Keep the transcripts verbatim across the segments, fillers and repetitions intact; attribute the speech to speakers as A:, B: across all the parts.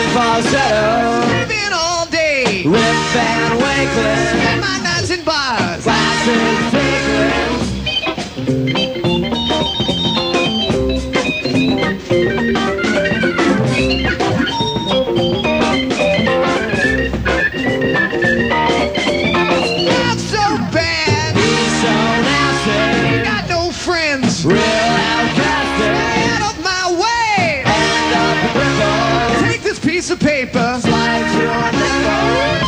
A: falsetto.
B: Living all day.
A: Rip Van Winkle.
B: Spend my nights in bars.
A: Glasses tinkling.
B: Not so bad.
A: He's so nasty.
B: Got no friends.
A: Real outcasted.
B: Out of my way.
A: End up a cripple.
B: Take this piece of paper.
A: Slide your nickel.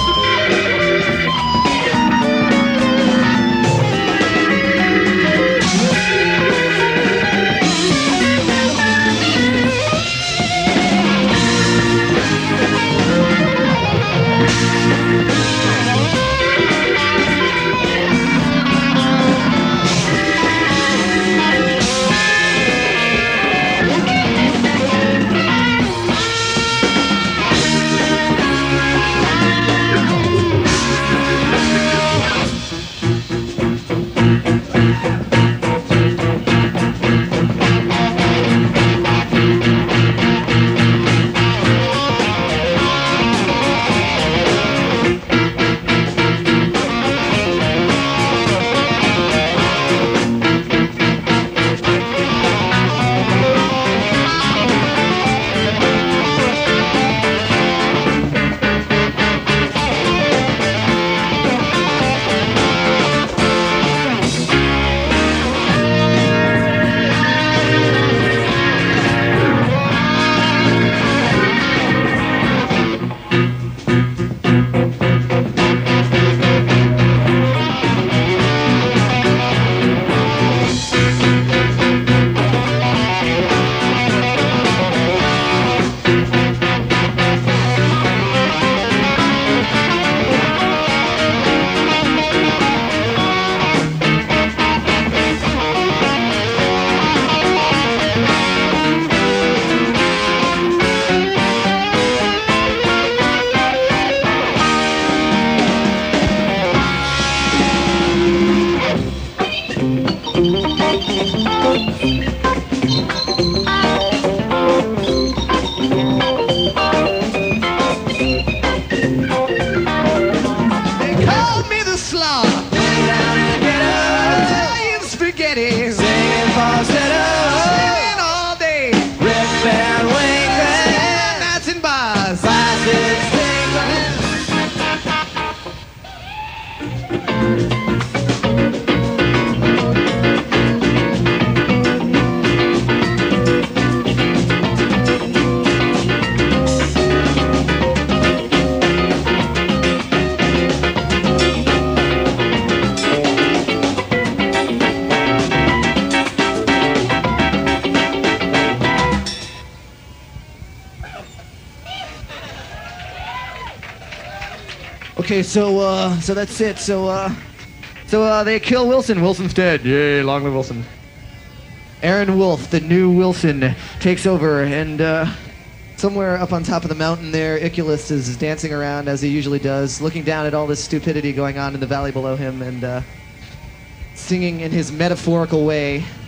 B: They called me the slaw. Italian spaghetti.
A: Singing falsetto.
B: Living all day.
A: Rip Van Winkle.
B: Spend nights in bars.
A: Glasses tinkling.
B: Okay, so uh, so that's it. So uh, so uh, they kill Wilson. Wilson's dead. Yay! Long live Wilson. Aaron Wolf, the new Wilson, takes over, and uh, somewhere up on top of the mountain there, Iculus is dancing around as he usually does, looking down at all this stupidity going on in the valley below him, and uh, singing in his metaphorical way.